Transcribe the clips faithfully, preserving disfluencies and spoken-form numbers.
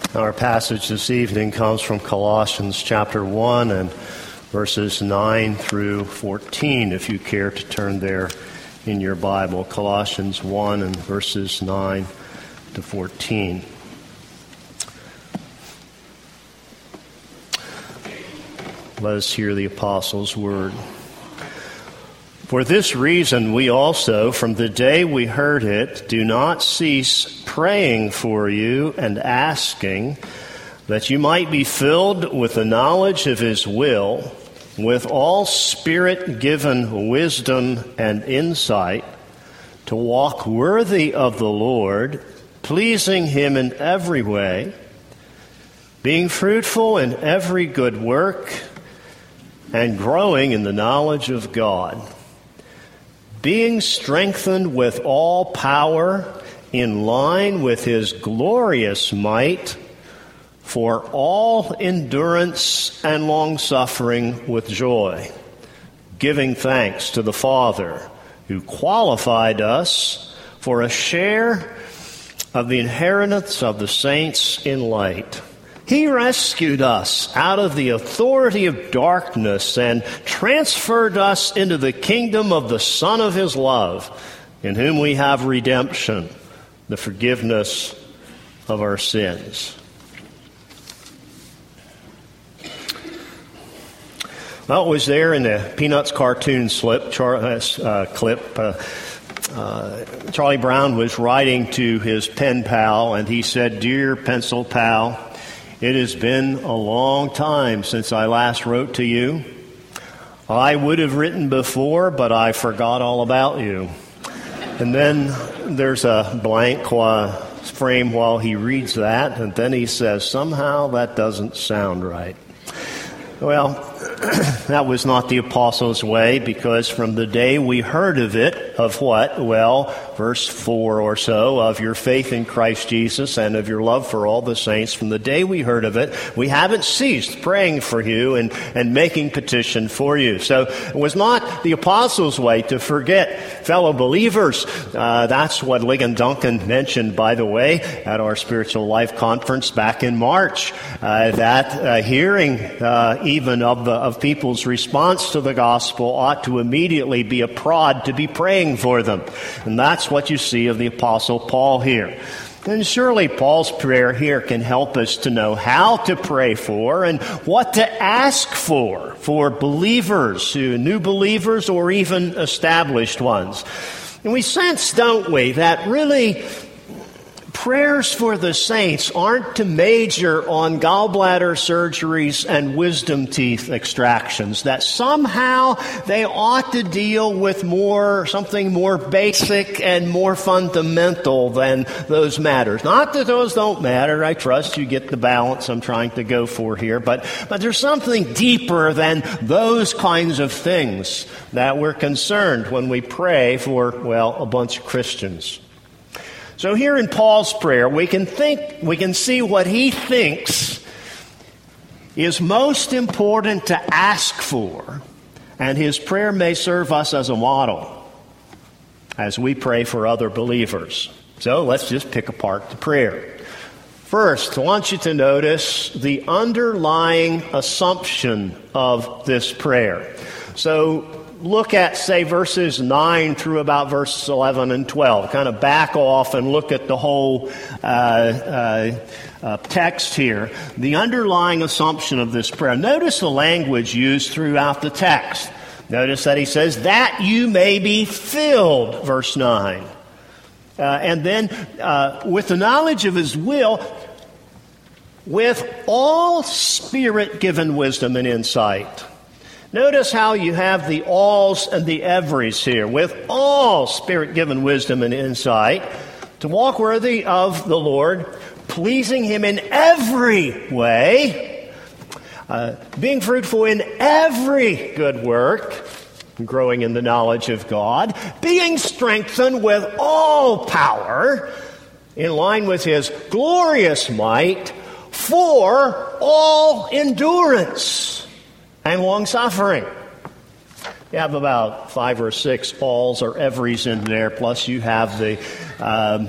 Our passage this evening comes from Colossians chapter one and verses nine through fourteen, if you care to turn there in your Bible. Colossians one and verses nine to fourteen. Let us hear the apostles' word. For this reason we also, from the day we heard it, do not cease praying for you and asking that you might be filled with the knowledge of His will, with all Spirit-given wisdom and insight, to walk worthy of the Lord, pleasing Him in every way, being fruitful in every good work, and growing in the knowledge of God, being strengthened with all power in line with His glorious might, for all endurance and long-suffering with joy, giving thanks to the Father, who qualified us for a share of the inheritance of the saints in light. He rescued us out of the authority of darkness and transferred us into the kingdom of the Son of His love, in whom we have redemption, the forgiveness of our sins. Well, it was there in the Peanuts cartoon slip, Char- uh, clip. Uh, uh, Charlie Brown was writing to his pen pal, and he said, "Dear pencil pal, it has been a long time since I last wrote to you. I would have written before, but I forgot all about you." And then there's a blank uh, frame while he reads that, and then he says, "Somehow that doesn't sound right." Well, that was not the apostles' way, because from the day we heard of it, of what? Well, verse four or so, of your faith in Christ Jesus and of your love for all the saints, from the day we heard of it, we haven't ceased praying for you and, and making petition for you. So it was not the apostles' way to forget fellow believers. Uh, that's what Ligon Duncan mentioned, by the way, at our Spiritual Life Conference back in March, uh, that uh, hearing uh, even of the of people's response to the gospel ought to immediately be a prod to be praying for them. And that's what you see of the Apostle Paul here. And surely Paul's prayer here can help us to know how to pray for and what to ask for, for believers, who new believers or even established ones. And we sense, don't we, that really prayers for the saints aren't to major on gallbladder surgeries and wisdom teeth extractions, that somehow they ought to deal with more, something more basic and more fundamental than those matters. Not that those don't matter. I trust you get the balance I'm trying to go for here, but, but there's something deeper than those kinds of things that we're concerned when we pray for, well, a bunch of Christians. So here in Paul's prayer, we can think, we can see what he thinks is most important to ask for, and his prayer may serve us as a model as we pray for other believers. So let's just pick apart the prayer. First, I want you to notice the underlying assumption of this prayer. So look at, say, verses nine through about verses eleven and twelve. Kind of back off and look at the whole uh, uh, uh, text here. The underlying assumption of this prayer. Notice the language used throughout the text. Notice that he says, "that you may be filled," verse nine. Uh, and then, uh, with the knowledge of His will, with all Spirit-given wisdom and insight. Notice how you have the alls and the everys here. With all Spirit-given wisdom and insight, to walk worthy of the Lord, pleasing Him in every way, uh, being fruitful in every good work, growing in the knowledge of God, being strengthened with all power, in line with His glorious might, for all endurance and long-suffering. You have about five or six alls or everys in there, plus you have the um,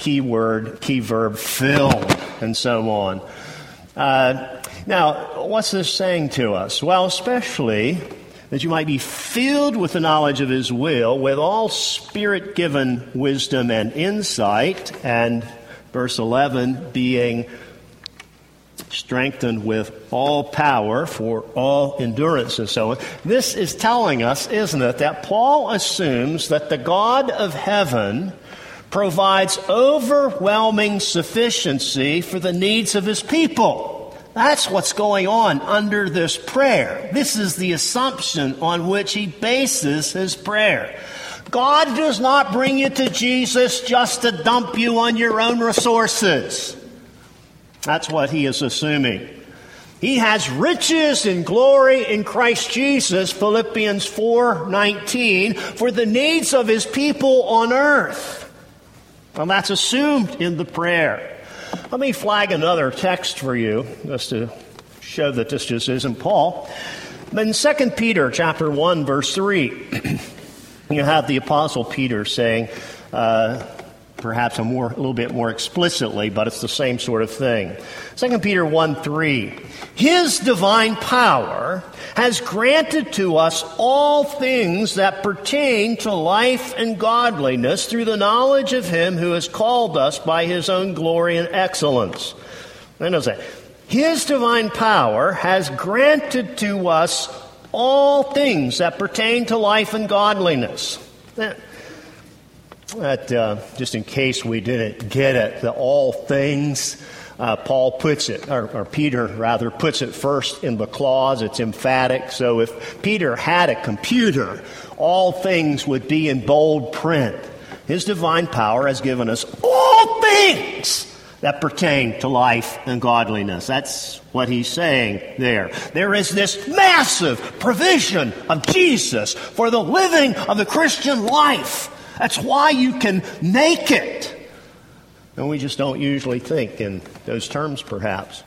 key word, key verb, filled, and so on. Uh, now, what's this saying to us? Well, especially that you might be filled with the knowledge of His will, with all Spirit-given wisdom and insight, and verse eleven, being strengthened with all power for all endurance and so on. This is telling us, isn't it, that Paul assumes that the God of heaven provides overwhelming sufficiency for the needs of His people. That's what's going on under this prayer. This is the assumption on which he bases his prayer. God does not bring you to Jesus just to dump you on your own resources. That's what he is assuming. He has riches and glory in Christ Jesus, Philippians four nineteen, for the needs of His people on earth. And that's assumed in the prayer. Let me flag another text for you, just to show that this just isn't Paul. But in Second Peter chapter one, verse three, you have the Apostle Peter saying, uh, perhaps a more, a little bit more explicitly, but it's the same sort of thing. Second Peter one three, His divine power has granted to us all things that pertain to life and godliness through the knowledge of Him who has called us by His own glory and excellence. Then it says, His divine power has granted to us all things that pertain to life and godliness. That, that uh, just in case we didn't get it, the all things, uh, Paul puts it, or, or Peter rather, puts it first in the clause. It's emphatic. So if Peter had a computer, all things would be in bold print. His divine power has given us all things that pertain to life and godliness. That's what he's saying there. There is this massive provision of Jesus for the living of the Christian life. That's why you can make it. And we just don't usually think in those terms, perhaps.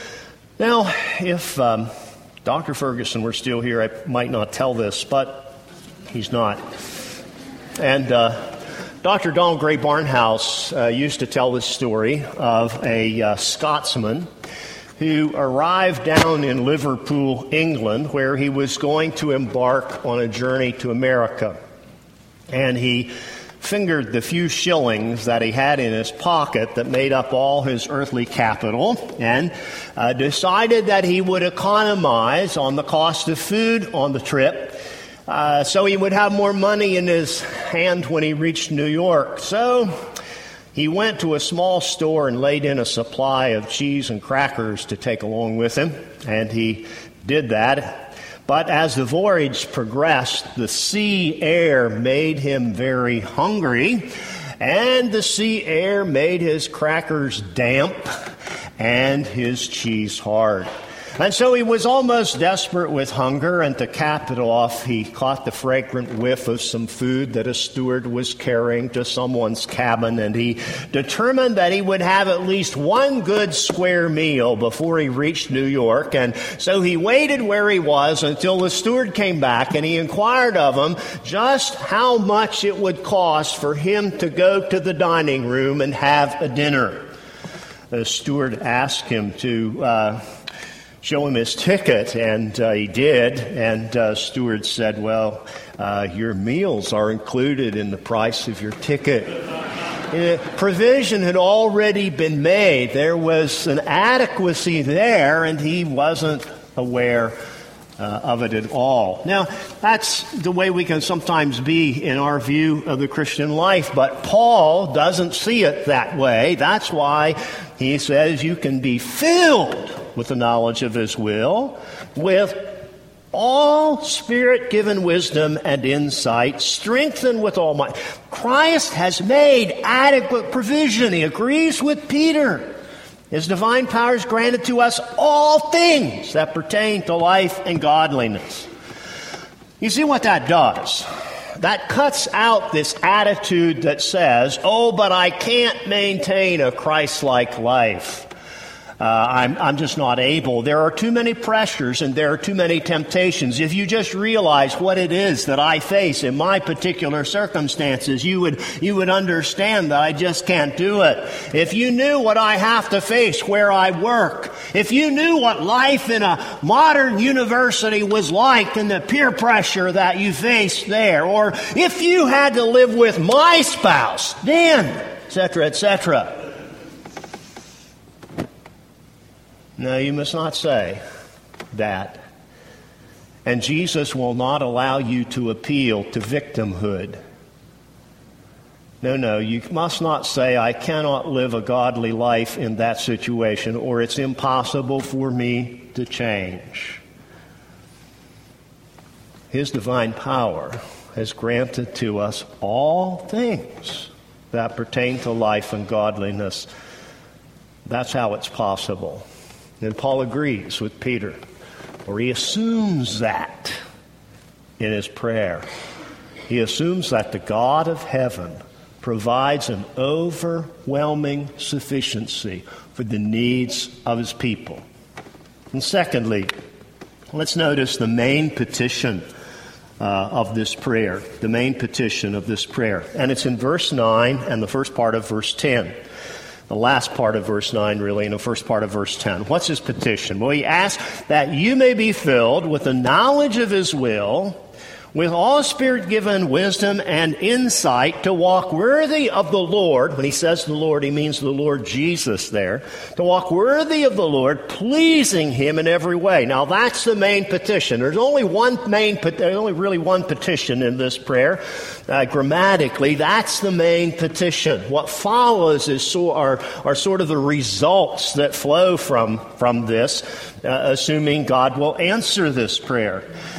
Now, if um, Doctor Ferguson were still here, I might not tell this, but he's not. And uh, Doctor Donald Gray Barnhouse uh, used to tell this story of a uh, Scotsman who arrived down in Liverpool, England, where he was going to embark on a journey to America. And he fingered the few shillings that he had in his pocket that made up all his earthly capital, and uh, decided that he would economize on the cost of food on the trip, uh, so he would have more money in his hand when he reached New York. So he went to a small store and laid in a supply of cheese and crackers to take along with him, and he did that. But as the voyage progressed, the sea air made him very hungry, and the sea air made his crackers damp and his cheese hard. And so he was almost desperate with hunger, and to cap it off, he caught the fragrant whiff of some food that a steward was carrying to someone's cabin, and he determined that he would have at least one good square meal before he reached New York. And so he waited where he was until the steward came back, and he inquired of him just how much it would cost for him to go to the dining room and have a dinner. The steward asked him to uh, show him his ticket, and uh, he did. And uh, steward said, well, uh, your meals are included in the price of your ticket. Uh, provision had already been made. There was an adequacy there, and he wasn't aware uh, of it at all. Now, that's the way we can sometimes be in our view of the Christian life, but Paul doesn't see it that way. That's why he says you can be filled with the knowledge of His will, with all Spirit-given wisdom and insight, strengthened with all might. Christ has made adequate provision. He agrees with Peter. His divine power is granted to us all things that pertain to life and godliness. You see what that does? That cuts out this attitude that says, oh, but I can't maintain a Christ-like life. Uh, I'm, I'm just not able. There are too many pressures and there are too many temptations. If you just realize what it is that I face in my particular circumstances, you would, you would understand that I just can't do it. If you knew what I have to face where I work, if you knew what life in a modern university was like and the peer pressure that you face there, or if you had to live with my spouse, then, et cetera, et cetera. No, you must not say that. And Jesus will not allow you to appeal to victimhood. No, no, you must not say, I cannot live a godly life in that situation, or it's impossible for me to change. His divine power has granted to us all things that pertain to life and godliness. That's how it's possible. And Paul agrees with Peter, or he assumes that in his prayer. He assumes that the God of heaven provides an overwhelming sufficiency for the needs of his people. And secondly, let's notice the main petition uh, of this prayer, the main petition of this prayer. And it's in verse nine and the first part of verse ten. The last part of verse nine, really, and the first part of verse ten. What's his petition? Well, he asks that you may be filled with the knowledge of his will, with all Spirit-given wisdom and insight, to walk worthy of the Lord. When he says the Lord, he means the Lord Jesus there. To walk worthy of the Lord, pleasing him in every way. Now, that's the main petition. There's only one main, there's only really one petition in this prayer. Uh, grammatically, that's the main petition. What follows is so, are, are sort of the results that flow from, from this, uh, assuming God will answer this prayer.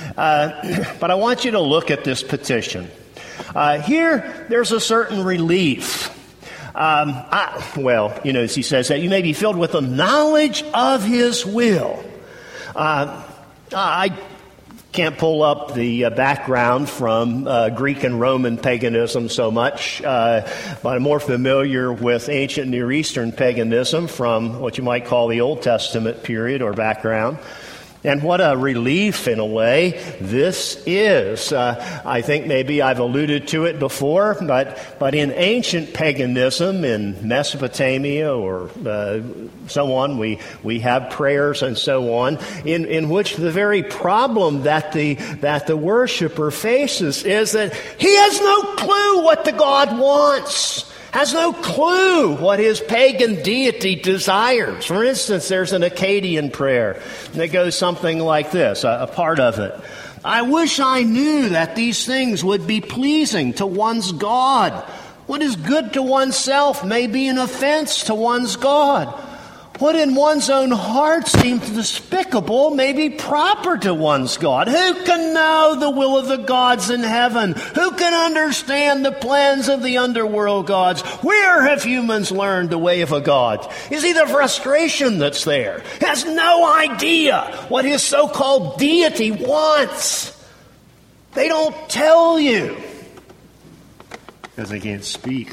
Uh, but I want you to look at this petition. Uh, here, there's a certain relief. Um, I, well, you know, as he says that you may be filled with the knowledge of his will. Uh, I can't pull up the uh, background from uh, Greek and Roman paganism so much, uh, but I'm more familiar with ancient Near Eastern paganism from what you might call the Old Testament period or background. And what a relief, in a way, this is. Uh, I think maybe I've alluded to it before, but but in ancient paganism in Mesopotamia or uh, so on, we, we have prayers and so on, in, in which the very problem that the that the worshiper faces is that he has no clue what the God wants. Has no clue what his pagan deity desires. For instance, there's an Akkadian prayer that goes something like this, a, a part of it. I wish I knew that these things would be pleasing to one's God. What is good to oneself may be an offense to one's God. What in one's own heart seems despicable may be proper to one's God. Who can know the will of the gods in heaven? Who can understand the plans of the underworld gods? Where have humans learned the way of a God? You see the frustration that's there. He has no idea what his so-called deity wants. They don't tell you because they can't speak.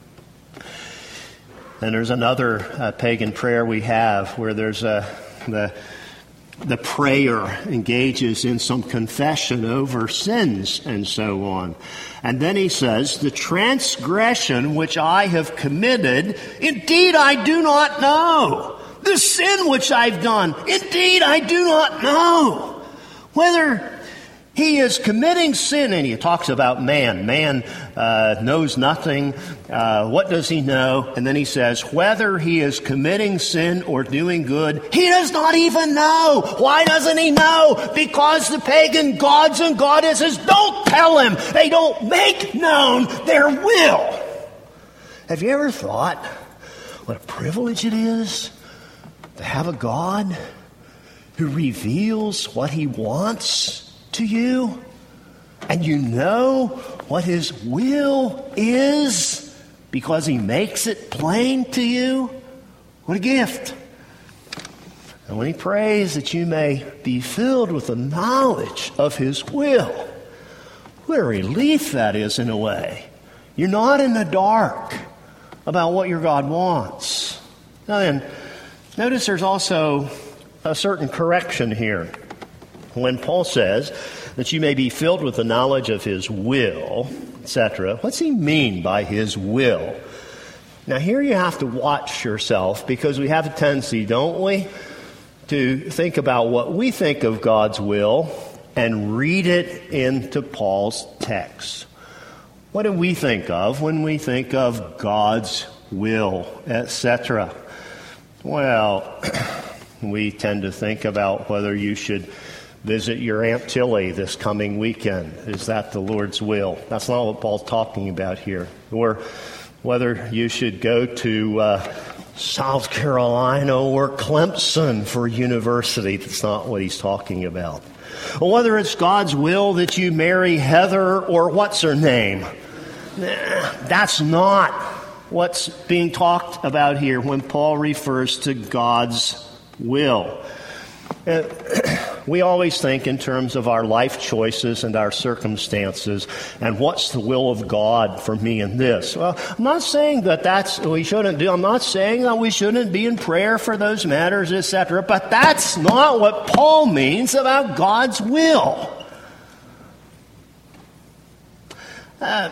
And there's another uh, pagan prayer we have where there's a, the, the prayer engages in some confession over sins and so on. And then he says, the transgression which I have committed, indeed I do not know. The sin which I've done, indeed I do not know. Whether he is committing sin, and he talks about man. Man uh, knows nothing. Uh, what does he know? And then he says, whether he is committing sin or doing good, he does not even know. Why doesn't he know? Because the pagan gods and goddesses don't tell him. They don't make known their will. Have you ever thought what a privilege it is to have a God who reveals what he wants to you, and you know what his will is because he makes it plain to you? What a gift. And when he prays that you may be filled with the knowledge of his will, what a relief that is in a way. You're not in the dark about what your God wants. Now then, Notice there's also a certain correction here. When Paul says that you may be filled with the knowledge of his will, et cetera, what's he mean by his will? Now here you have to watch yourself, because we have a tendency, don't we, to think about what we think of God's will and read it into Paul's text. What do we think of when we think of God's will, et cetera? Well, we tend to think about whether you should visit your Aunt Tilly this coming weekend. Is that the Lord's will? That's not what Paul's talking about here. Or whether you should go to uh, South Carolina or Clemson for university. That's not what he's talking about. Or whether it's God's will that you marry Heather or what's her name. Nah, that's not what's being talked about here when Paul refers to God's will. Uh, we always think in terms of our life choices and our circumstances and what's the will of God for me in this. Well, I'm not saying that that's we shouldn't do. I'm not saying that we shouldn't be in prayer for those matters, et cetera. But that's not what Paul means about God's will. Uh,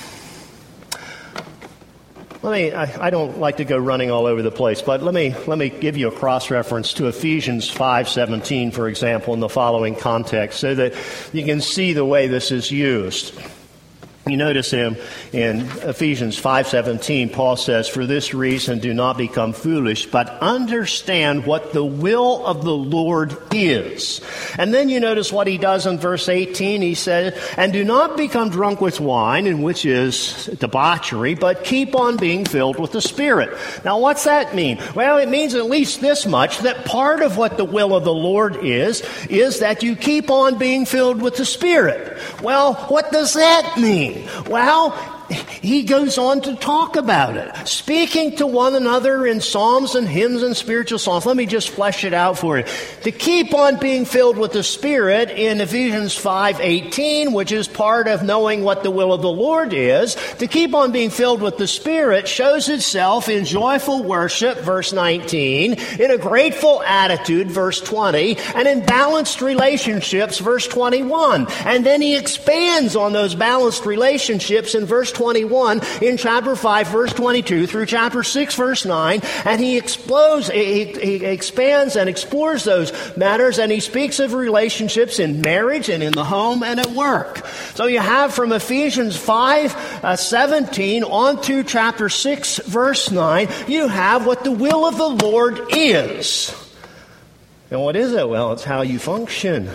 Let me, I, I don't like to go running all over the place, but let me let me give you a cross-reference to Ephesians five seventeen, for example, in the following context, so that you can see the way this is used. You notice him in Ephesians five seventeen, Paul says, "For this reason do not become foolish, but understand what the will of the Lord is." And then you notice what he does in verse eighteen. He says, "And do not become drunk with wine, in which is debauchery, but keep on being filled with the Spirit." Now what's that mean? Well, it means at least this much, that part of what the will of the Lord is, is that you keep on being filled with the Spirit. Well, what does that mean? Well, he goes on to talk about it. Speaking to one another in psalms and hymns and spiritual songs. Let me just flesh it out for you. To keep on being filled with the Spirit in Ephesians five eighteen, which is part of knowing what the will of the Lord is, to keep on being filled with the Spirit shows itself in joyful worship, verse nineteen, in a grateful attitude, verse twenty, and in balanced relationships, verse twenty-one. And then he expands on those balanced relationships in verse twenty-one, in chapter five, verse twenty-two, through chapter six, verse nine, and he explodes, he, he expands and explores those matters, and he speaks of relationships in marriage and in the home and at work. So you have from Ephesians five seventeen on to chapter six, verse nine, you have what the will of the Lord is. And what is it? Well, it's how you function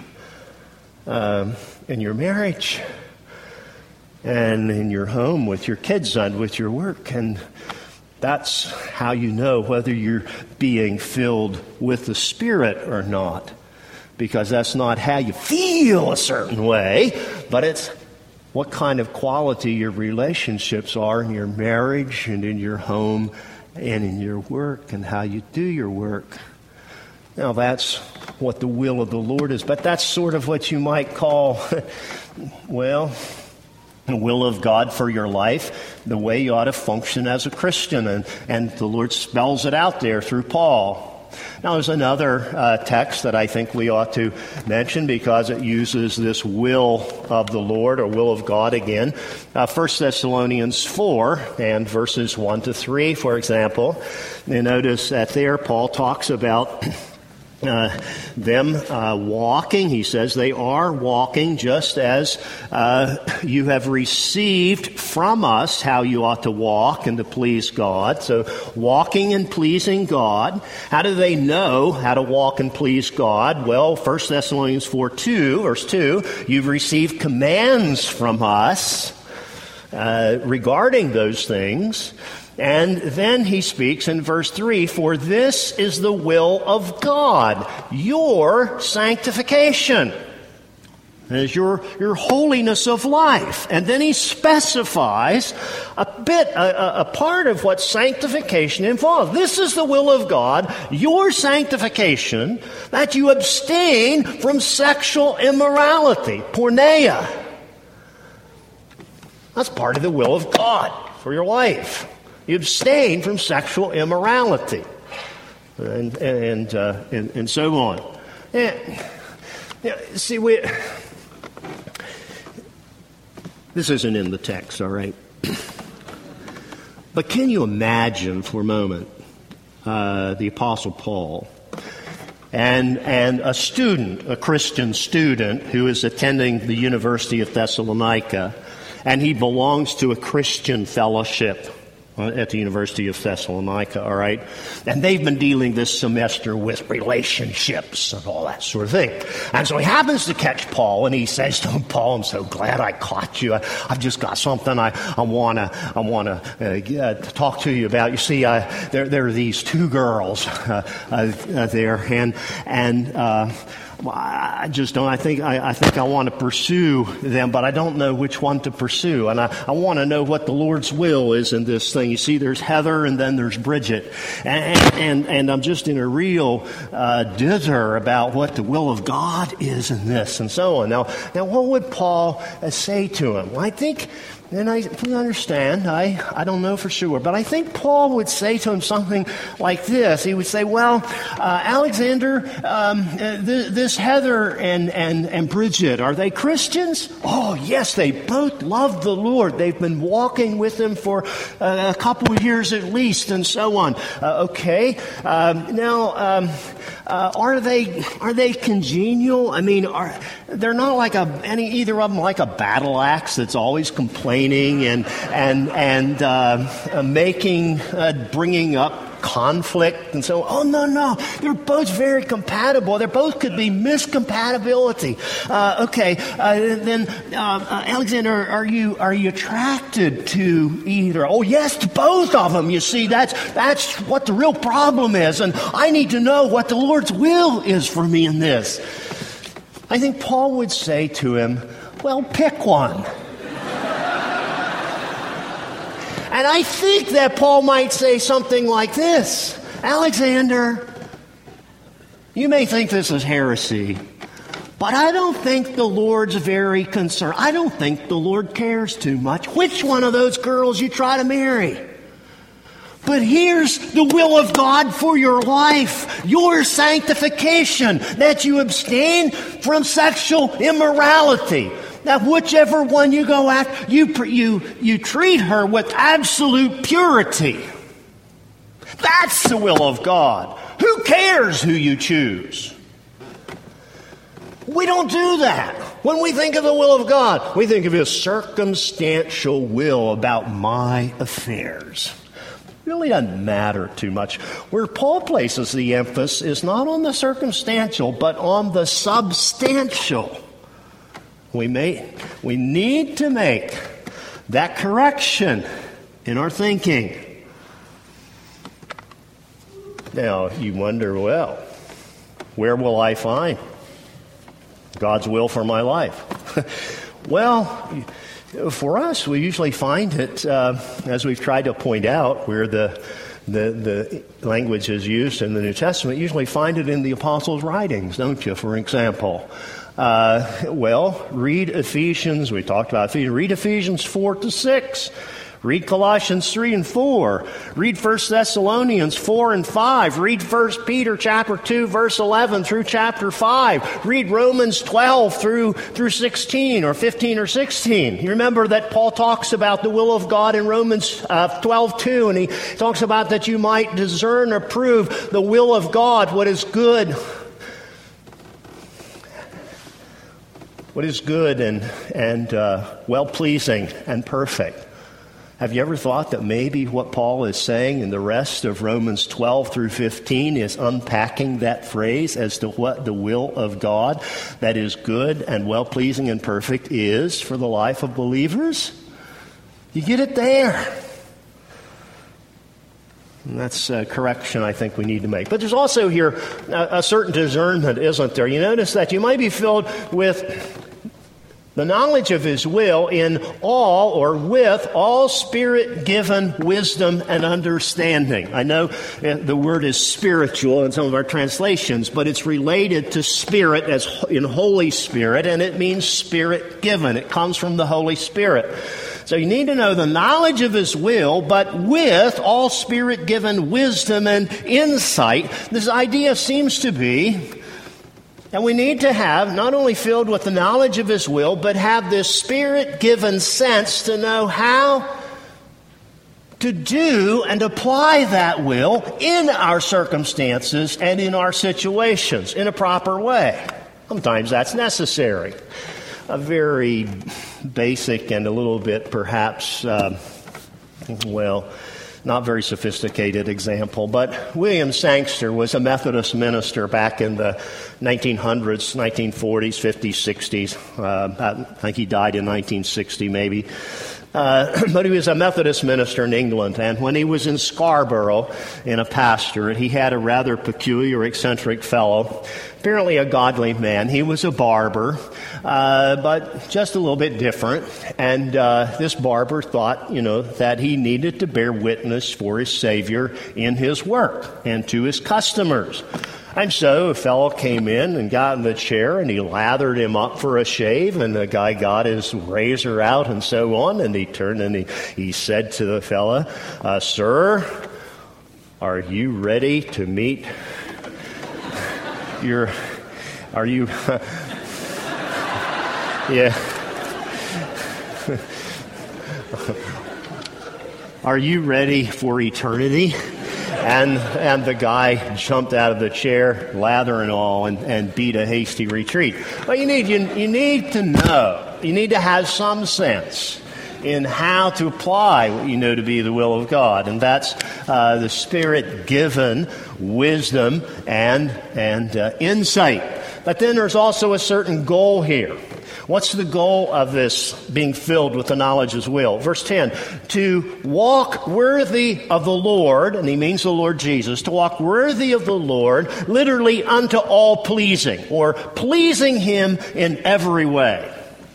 um, in your marriage, and in your home with your kids and with your work. And that's how you know whether you're being filled with the Spirit or not. Because that's not how you feel a certain way, but it's what kind of quality your relationships are in your marriage and in your home and in your work and how you do your work. Now that's what the will of the Lord is. But that's sort of what you might call, well, the will of God for your life, the way you ought to function as a Christian. And, and the Lord spells it out there through Paul. Now, there's another uh, text that I think we ought to mention because it uses this will of the Lord or will of God again. Uh, First Thessalonians four and verses one to three, for example. You notice that there Paul talks about Uh, them uh, walking. He says they are walking just as uh, you have received from us how you ought to walk and to please God. So walking and pleasing God. How do they know how to walk and please God? Well, First Thessalonians four two, verse two, you've received commands from us uh, regarding those things. And then he speaks in verse three, for this is the will of God, your sanctification. As your, your holiness of life. And then he specifies a bit, a, a part of what sanctification involves. This is the will of God, your sanctification, that you abstain from sexual immorality, porneia. That's part of the will of God for your life. You abstain from sexual immorality. and and uh, and, and so on. And, yeah, see, we, this isn't in the text, all right? But can you imagine for a moment uh, the Apostle Paul and and a student, a Christian student who is attending the University of Thessalonica, and he belongs to a Christian fellowship at the University of Thessalonica, all right? And they've been dealing this semester with relationships and all that sort of thing. And so he happens to catch Paul, and he says to him, Paul, I'm so glad I caught you. I, I've just got something I, I want to I wanna, uh, uh, talk to you about. You see, uh, there, there are these two girls uh, uh, there, and... and uh, I just don't. I think I, I think I want to pursue them, but I don't know which one to pursue. And I, I want to know what the Lord's will is in this thing. You see, there's Heather, and then there's Bridget, and and, and I'm just in a real uh, dither about what the will of God is in this, and so on. Now, now, what would Paul uh, say to him? Well, I think. And I please understand, I, I don't know for sure, but I think Paul would say to him something like this. He would say, well, uh, Alexander, um, uh, th- this Heather and, and, and Bridget, are they Christians? Oh, yes, they both love the Lord. They've been walking with him for uh, a couple of years at least, and so on. Uh, okay, um, now, um, uh, are they are they congenial? I mean, are they're not like a any either of them like a battle axe that's always complaining and and and uh, uh, making uh, bringing up conflict and so on. Oh, no, no. They're both very compatible. There both could be miscompatibility. Uh, okay, uh, then, uh, uh, Alexander, are you are you attracted to either? Oh, yes, to both of them. You see, that's that's what the real problem is. And I need to know what the Lord's will is for me in this. I think Paul would say to him, well, pick one. And I think that Paul might say something like this. Alexander, you may think this is heresy, but I don't think the Lord's very concerned. I don't think the Lord cares too much which one of those girls you try to marry. But here's the will of God for your life, your sanctification, that you abstain from sexual immorality. Now, whichever one you go after, you, you, you treat her with absolute purity. That's the will of God. Who cares who you choose? We don't do that. When we think of the will of God, we think of His circumstantial will about my affairs. It really doesn't matter too much. Where Paul places the emphasis is not on the circumstantial, but on the substantial. We may, we need to make that correction in our thinking. Now, you wonder, well, where will I find God's will for my life? Well, for us, we usually find it, uh, as we've tried to point out, where the, the the language is used in the New Testament, usually find it in the apostles' writings, don't you, for example? Uh, well, read Ephesians, we talked about Ephesians, read Ephesians four to six. Read Colossians three and four. Read First Thessalonians four and five. Read First Peter chapter two, verse eleven through chapter five. Read Romans twelve through through sixteen or fifteen or sixteen. You remember that Paul talks about the will of God in Romans uh, twelve two, and he talks about that you might discern or prove the will of God, what is good, what is good and and uh, well-pleasing and perfect. Have you ever thought that maybe what Paul is saying in the rest of Romans twelve through fifteen is unpacking that phrase as to what the will of God that is good and well-pleasing and perfect is for the life of believers? You get it there. And that's a correction I think we need to make. But there's also here a, a certain discernment, isn't there? You notice that you might be filled with the knowledge of His will in all or with all Spirit-given wisdom and understanding. I know the word is spiritual in some of our translations, but it's related to Spirit as in Holy Spirit, and it means Spirit-given. It comes from the Holy Spirit. So you need to know the knowledge of His will, but with all Spirit-given wisdom and insight. This idea seems to be that we need to have, not only filled with the knowledge of His will, but have this Spirit-given sense to know how to do and apply that will in our circumstances and in our situations in a proper way. Sometimes that's necessary. A very basic and a little bit perhaps, uh, well, not very sophisticated example, but William Sangster was a Methodist minister back in the nineteen hundreds, nineteen forties, fifties, sixties. Uh, I think he died in nineteen sixty maybe. Uh, but he was a Methodist minister in England, and when he was in Scarborough in a pastorate, he had a rather peculiar, eccentric fellow, apparently a godly man. He was a barber, uh, but just a little bit different. And uh, this barber thought, you know, that he needed to bear witness for his Savior in his work and to his customers. And so a fellow came in and got in the chair, and he lathered him up for a shave, and the guy got his razor out and so on, and he turned and he, he said to the fella, uh, "Sir, are you ready to meet your, are you, yeah, are you ready for eternity?" And and the guy jumped out of the chair, lather and all, and, and beat a hasty retreat. But you need you, you need to know, you need to have some sense in how to apply what you know to be the will of God, and that's uh, the Spirit-given wisdom and and uh, insight. But then there's also a certain goal here. What's the goal of this being filled with the knowledge of His will? Verse ten, to walk worthy of the Lord, and he means the Lord Jesus, to walk worthy of the Lord, literally unto all pleasing, or pleasing Him in every way.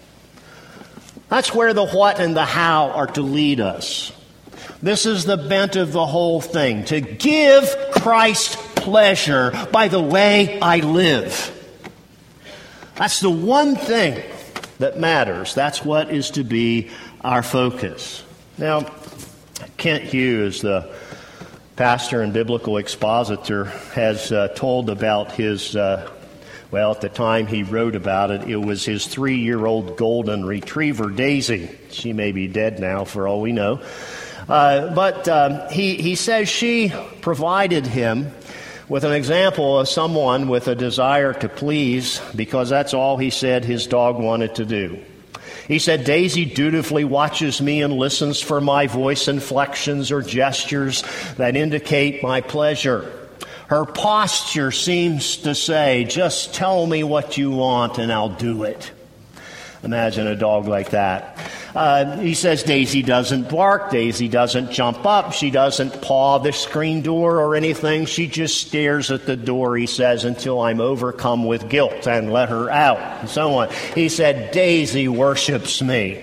That's where the what and the how are to lead us. This is the bent of the whole thing, to give Christ pleasure by the way I live. That's the one thing that matters. That's what is to be our focus. Now, Kent Hughes, the pastor and biblical expositor, has uh, told about his, uh, well, at the time he wrote about it, it was his three-year-old golden retriever, Daisy. She may be dead now, for all we know. Uh, but um, he, he says she provided him with an example of someone with a desire to please, because that's all he said his dog wanted to do. He said, Daisy dutifully watches me and listens for my voice inflections or gestures that indicate my pleasure. Her posture seems to say, just tell me what you want and I'll do it. Imagine a dog like that. Uh, he says Daisy doesn't bark, Daisy doesn't jump up, she doesn't paw the screen door or anything. She just stares at the door, he says, until I'm overcome with guilt and let her out, and so on. He said Daisy worships me.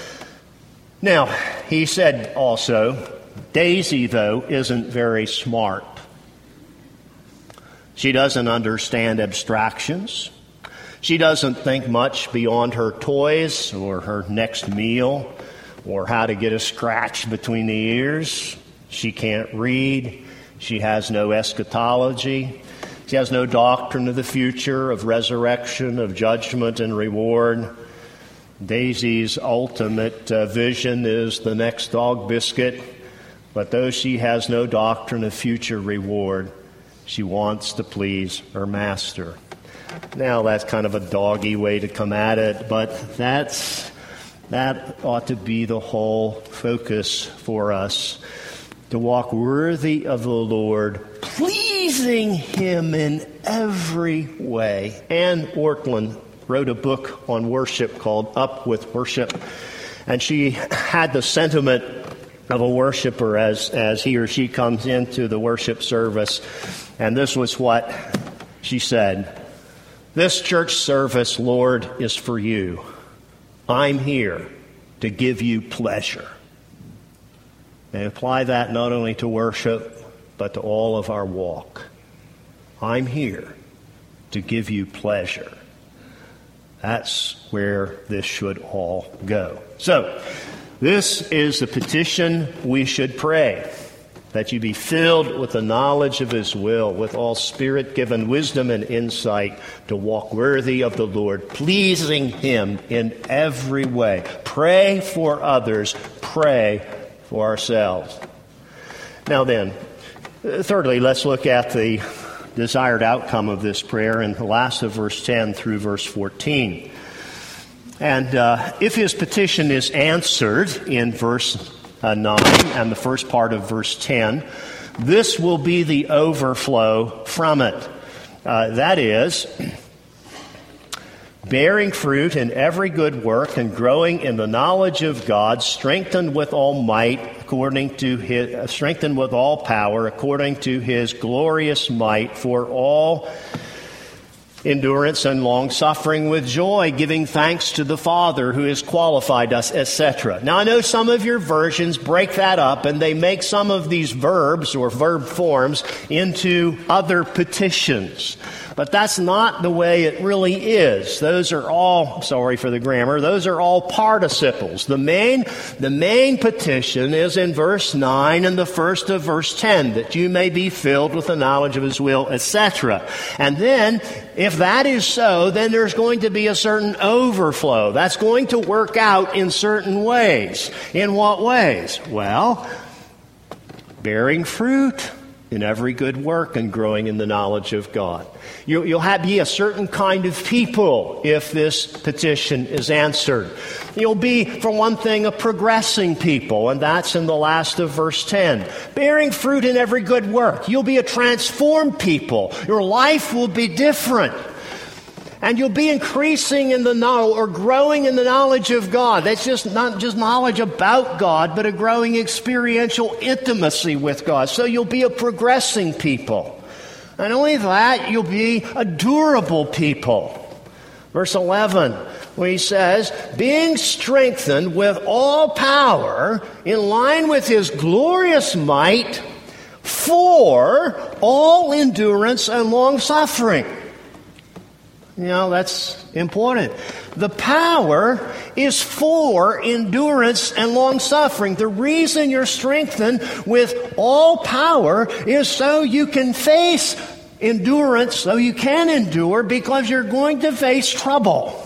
Now, he said also, Daisy, though, isn't very smart. She doesn't understand abstractions. She doesn't think much beyond her toys or her next meal or how to get a scratch between the ears. She can't read. She has no eschatology. She has no doctrine of the future, of resurrection, of judgment and reward. Daisy's ultimate uh, vision is the next dog biscuit, but though she has no doctrine of future reward, she wants to please her master. Now, that's kind of a doggy way to come at it, but that's that ought to be the whole focus for us, to walk worthy of the Lord, pleasing Him in every way. Ann Ortlund wrote a book on worship called Up with Worship, and she had the sentiment of a worshiper as, as he or she comes into the worship service, and this was what she said. This church service, Lord, is for you. I'm here to give you pleasure. And apply that not only to worship, but to all of our walk. I'm here to give you pleasure. That's where this should all go. So, This is the petition we should pray, that you be filled with the knowledge of his will, with all Spirit-given wisdom and insight, to walk worthy of the Lord, pleasing him in every way. Pray for others. Pray for ourselves. Now then, thirdly, let's look at the desired outcome of this prayer in the last of verse ten through verse fourteen. And uh, if his petition is answered in verse uh, nine and the first part of verse ten, this will be the overflow from it. Uh, that is, bearing fruit in every good work and growing in the knowledge of God, strengthened with all might, according to his, uh, strengthened with all power, according to his glorious might, for all endurance and long-suffering with joy, giving thanks to the Father who has qualified us, et cetera. Now, I know some of your versions break that up, and they make some of these verbs or verb forms into other petitions. But that's not the way it really is. Those are all, sorry for the grammar, those are all participles. The main, the main petition is in verse nine and the first of verse ten, that you may be filled with the knowledge of his will, et cetera. And then, if that is so, then there's going to be a certain overflow. That's going to work out in certain ways. In what ways? Well, bearing fruit in every good work and growing in the knowledge of God. You, you'll have, be a certain kind of people if this petition is answered. You'll be, for one thing, a progressing people, and that's in the last of verse ten. Bearing fruit in every good work. You'll be a transformed people. Your life will be different. And you'll be increasing in the knowledge or growing in the knowledge of God. That's just not just knowledge about God, but a growing experiential intimacy with God. So you'll be a progressing people. Not only that, you'll be a durable people. Verse eleven, where he says, being strengthened with all power in line with his glorious might for all endurance and long suffering. You know, that's important. The power is for endurance and long suffering. The reason you're strengthened with all power is so you can face endurance, so you can endure, because you're going to face trouble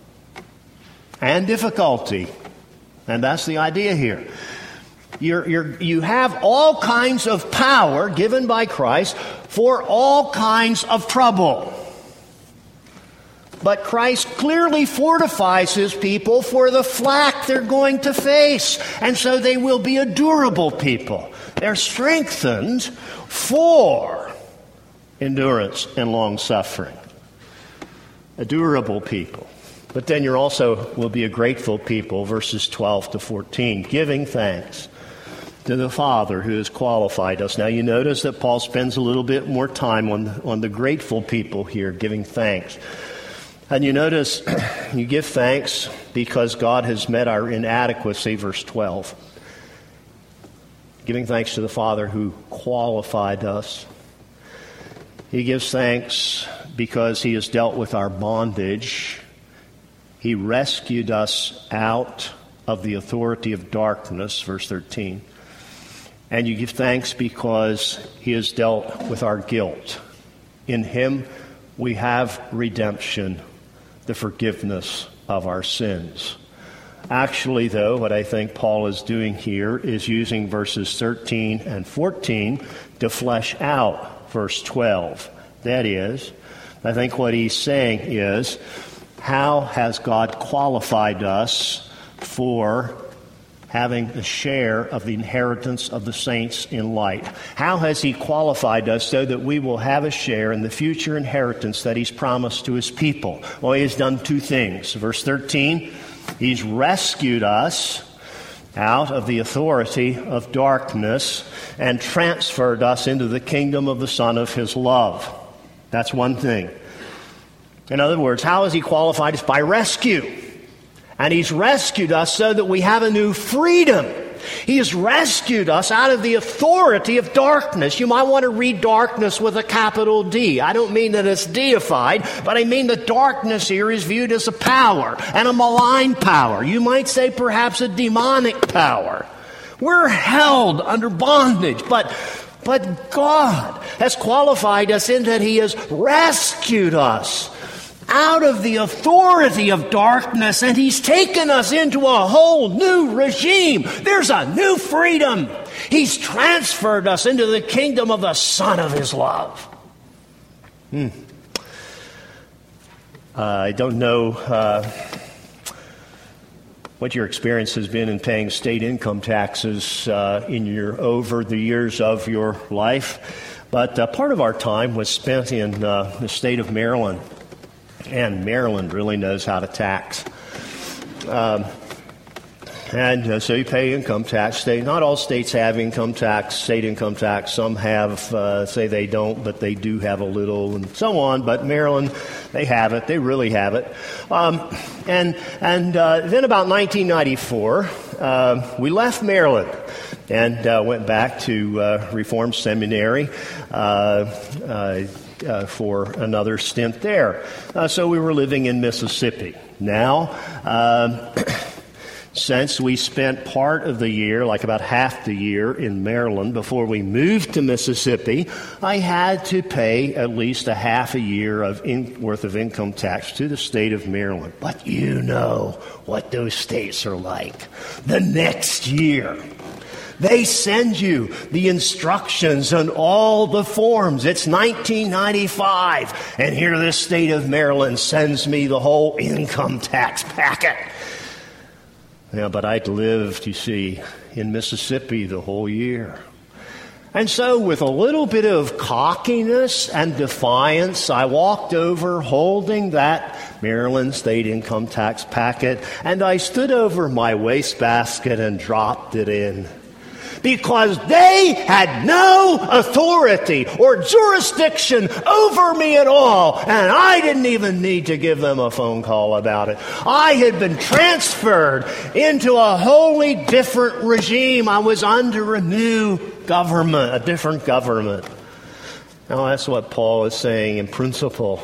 and difficulty. And that's the idea here. You're, you're, you have all kinds of power given by Christ for all kinds of trouble. But Christ clearly fortifies his people for the flack they're going to face. And so they will be a durable people. They're strengthened for endurance and long suffering. A durable people. But then you also will be a grateful people, verses twelve to fourteen, giving thanks to the Father who has qualified us. Now you notice that Paul spends a little bit more time on the, on the grateful people here, giving thanks. And you notice, you give thanks because God has met our inadequacy, verse twelve. Giving thanks to the Father who qualified us. He gives thanks because he has dealt with our bondage. He rescued us out of the authority of darkness, verse thirteen. And you give thanks because he has dealt with our guilt. In him we have redemption, the forgiveness of our sins. Actually, though, what I think Paul is doing here is using verses thirteen and fourteen to flesh out verse twelve. That is, I think what he's saying is, how has God qualified us for having a share of the inheritance of the saints in light? How has he qualified us so that we will have a share in the future inheritance that he's promised to his people? Well, he has done two things. Verse thirteen, he's rescued us out of the authority of darkness and transferred us into the kingdom of the Son of his love. That's one thing. In other words, how has he qualified us? By rescue. And he's rescued us so that we have a new freedom He has rescued us out of the authority of darkness. You might want to read darkness with a capital D. I don't mean that it's deified, but I mean that darkness here is viewed as a power, and a malign power. You might say perhaps a demonic power. We're held under bondage, but, but God has qualified us in that He has rescued us out of the authority of darkness, and He's taken us into a whole new regime. There's a new freedom. He's transferred us into the kingdom of the Son of His love. Hmm. Uh, I don't know uh, what your experience has been in paying state income taxes uh, in your over the years of your life, but uh, part of our time was spent in uh, the state of Maryland. And Maryland really knows how to tax. Um, and uh, so you pay income tax. State, not all states have income tax, state income tax. Some have, uh, say they don't, but they do have a little and so on. But Maryland, they have it. They really have it. Um, and and uh, then about nineteen ninety-four, uh, we left Maryland and uh, went back to uh, Reformed Seminary. Uh, uh, Uh, for another stint there. Uh, so we were living in Mississippi. Now, um, since we spent part of the year, like about half the year in Maryland before we moved to Mississippi, I had to pay at least a half a year of in, worth of income tax to the state of Maryland. But you know what those states are like. The next year, they send you the instructions and all the forms. It's nineteen ninety-five, and here this state of Maryland sends me the whole income tax packet. Yeah, but I'd lived, you see, in Mississippi the whole year. And so with a little bit of cockiness and defiance, I walked over holding that Maryland state income tax packet, and I stood over my wastebasket and dropped it in. Because they had no authority or jurisdiction over me at all, and I didn't even need to give them a phone call about it. I had been transferred into a wholly different regime. I was under a new government, a different government. Now that's what Paul is saying in principle.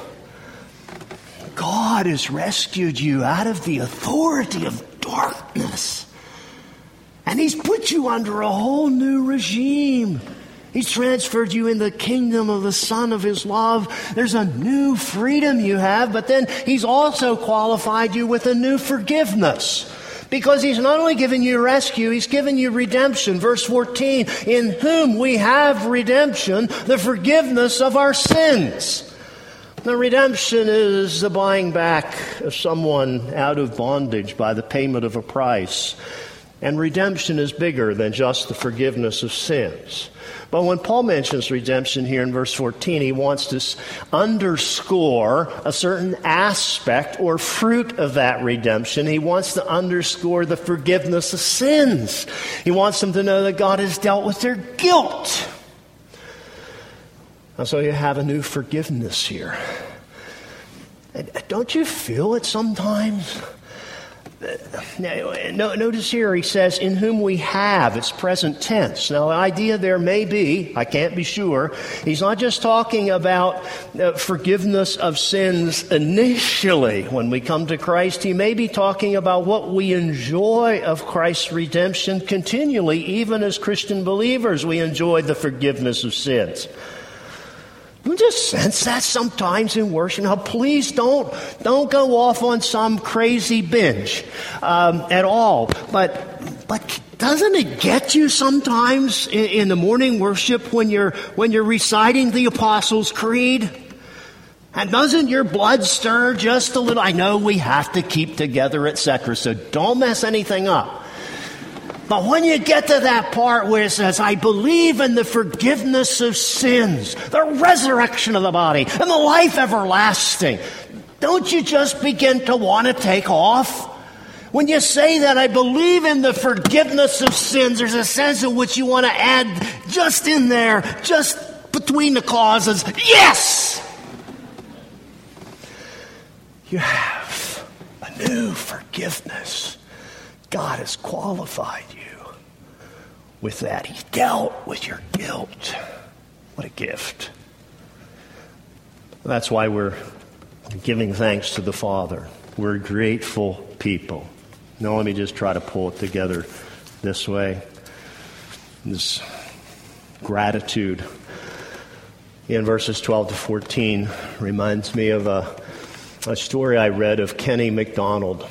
God has rescued you out of the authority of darkness. And He's put you under a whole new regime. He's transferred you in the kingdom of the Son of His love. There's a new freedom you have, but then He's also qualified you with a new forgiveness. Because He's not only given you rescue, He's given you redemption. Verse fourteen, in whom we have redemption, the forgiveness of our sins. Now, redemption is the buying back of someone out of bondage by the payment of a price. And redemption is bigger than just the forgiveness of sins. But when Paul mentions redemption here in verse fourteen, he wants to underscore a certain aspect or fruit of that redemption. He wants to underscore the forgiveness of sins. He wants them to know that God has dealt with their guilt. And so you have a new forgiveness here. And don't you feel it sometimes? Now, notice here he says, in whom we have. It's present tense. Now, the idea there may be, I can't be sure, he's not just talking about uh, forgiveness of sins initially when we come to Christ. He may be talking about what we enjoy of Christ's redemption continually, even as Christian believers. We enjoy the forgiveness of sins. You just sense that sometimes in worship. Now, please don't don't go off on some crazy binge um, at all. But but doesn't it get you sometimes in, in the morning worship when you're when you're reciting the Apostles' Creed? And doesn't your blood stir just a little? I know we have to keep together, et cetera. So don't mess anything up. But when you get to that part where it says, I believe in the forgiveness of sins, the resurrection of the body, and the life everlasting, don't you just begin to want to take off? When you say that, I believe in the forgiveness of sins, there's a sense in which you want to add just in there, just between the clauses, yes! You have a new forgiveness. God has qualified you. with that. He dealt with your guilt. What a gift. That's why we're giving thanks to the Father. We're grateful people. Now let me just try to pull it together this way. This gratitude in verses twelve to fourteen reminds me of a, a story I read of Kenny MacDonald.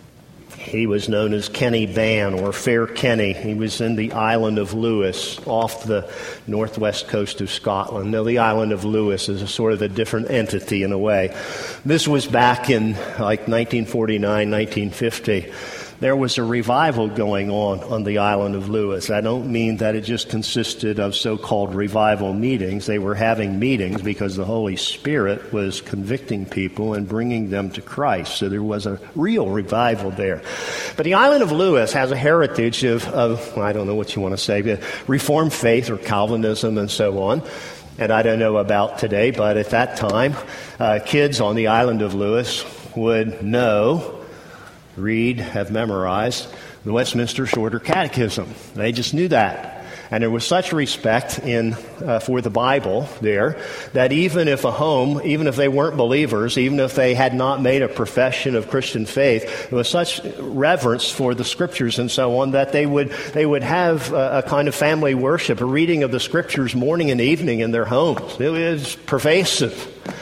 He was known as Kenny Ban, or Fair Kenny. He was in the island of Lewis, off the northwest coast of Scotland. Now, the island of Lewis is a sort of a different entity in a way. This was back in like nineteen forty-nine, nineteen fifty. There was a revival going on on the island of Lewis. I don't mean that it just consisted of so-called revival meetings. They were having meetings because the Holy Spirit was convicting people and bringing them to Christ. So there was a real revival there. But the island of Lewis has a heritage of, of I don't know what you want to say, but Reformed faith or Calvinism and so on. And I don't know about today, but at that time, uh, kids on the island of Lewis would know, read, have memorized the Westminster Shorter Catechism. They just knew that. And there was such respect in uh, for the Bible there that even if a home, even if they weren't believers, even if they had not made a profession of Christian faith, there was such reverence for the Scriptures and so on that they would they would have a, a kind of family worship, a reading of the Scriptures morning and evening in their homes. It was pervasive.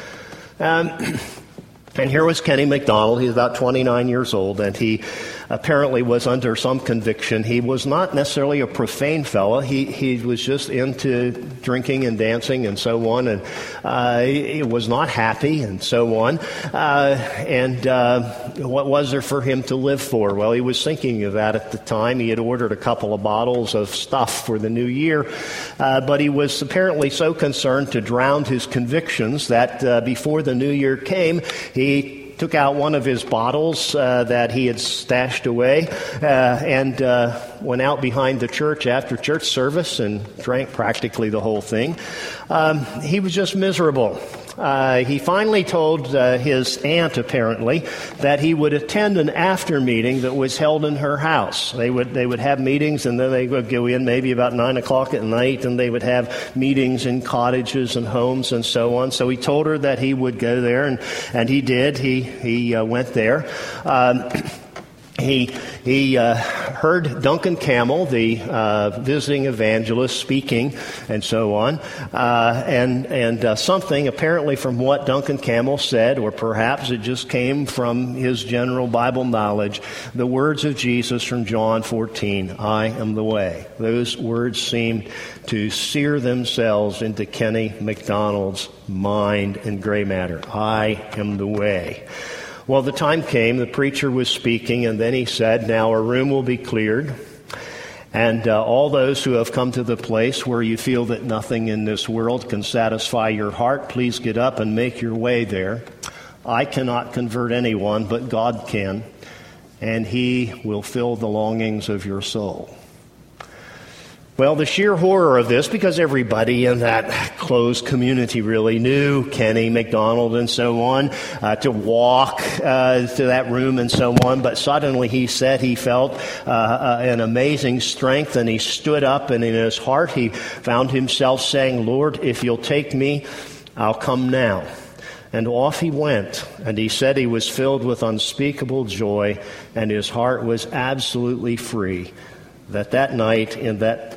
Um, And here was Kenny MacDonald. He was about twenty-nine years old, and he apparently was under some conviction. He was not necessarily a profane fellow. He he was just into drinking and dancing and so on, and uh, he was not happy and so on. Uh, and uh, what was there for him to live for? Well, he was thinking of that at the time. He had ordered a couple of bottles of stuff for the new year, uh, but he was apparently so concerned to drown his convictions that uh, before the new year came, he He took out one of his bottles uh, that he had stashed away uh, and uh, went out behind the church after church service and drank practically the whole thing. Um, he was just miserable. Uh, he finally told uh, his aunt, apparently, that he would attend an after meeting that was held in her house. They would they would have meetings, and then they would go in maybe about nine o'clock at night, and they would have meetings in cottages and homes and so on. So he told her that he would go there, and, and he did. He he uh, went there. Um, He he uh, heard Duncan Campbell, the uh, visiting evangelist, speaking and so on, uh, and and uh, something apparently from what Duncan Campbell said, or perhaps it just came from his general Bible knowledge, the words of Jesus from John fourteen, "I am the way." Those words seemed to sear themselves into Kenny MacDonald's mind and gray matter. I am the way. Well, the time came, the preacher was speaking, and then he said, "Now a room will be cleared, and uh, all those who have come to the place where you feel that nothing in this world can satisfy your heart, please get up and make your way there. I cannot convert anyone, but God can, and He will fill the longings of your soul." Well, the sheer horror of this, because everybody in that closed community really knew Kenny MacDonald and so on, uh, to walk uh, to that room and so on, but suddenly he said he felt uh, uh, an amazing strength, and he stood up, and in his heart he found himself saying, "Lord, if you'll take me, I'll come now." And off he went, and he said he was filled with unspeakable joy, and his heart was absolutely free. That that night in that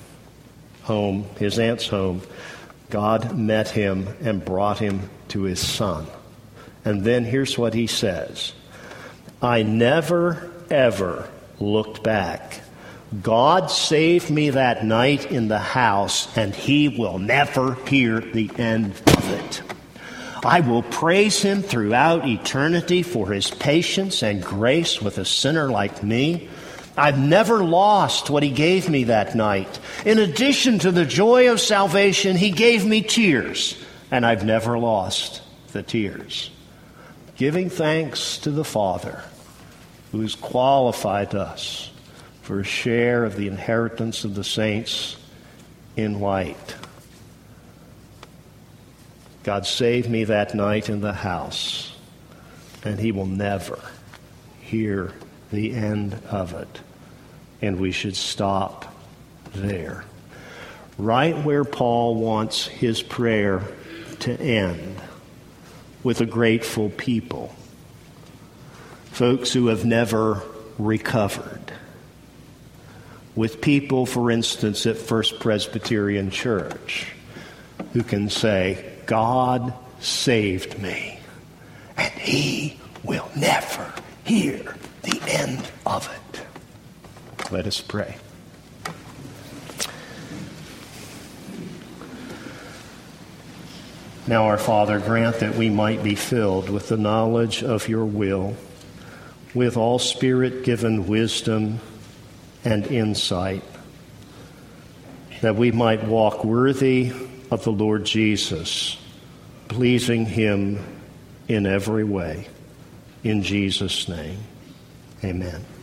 home, his aunt's home, God met him and brought him to his son. And then here's what he says: "I never, ever looked back. God saved me that night in the house, and He will never hear the end of it. I will praise Him throughout eternity for His patience and grace with a sinner like me. I've never lost what He gave me that night. In addition to the joy of salvation, He gave me tears, and I've never lost the tears." Giving thanks to the Father who has qualified us for a share of the inheritance of the saints in light. God saved me that night in the house, and He will never hear the end of it. And we should stop there, right where Paul wants his prayer to end, with a grateful people, folks who have never recovered, with people, for instance, at First Presbyterian Church, who can say, God saved me, and he will never hear the end of it. Let us pray. Now, our Father, grant that we might be filled with the knowledge of your will, with all Spirit-given wisdom and insight, that we might walk worthy of the Lord Jesus, pleasing him in every way. In Jesus' name, amen.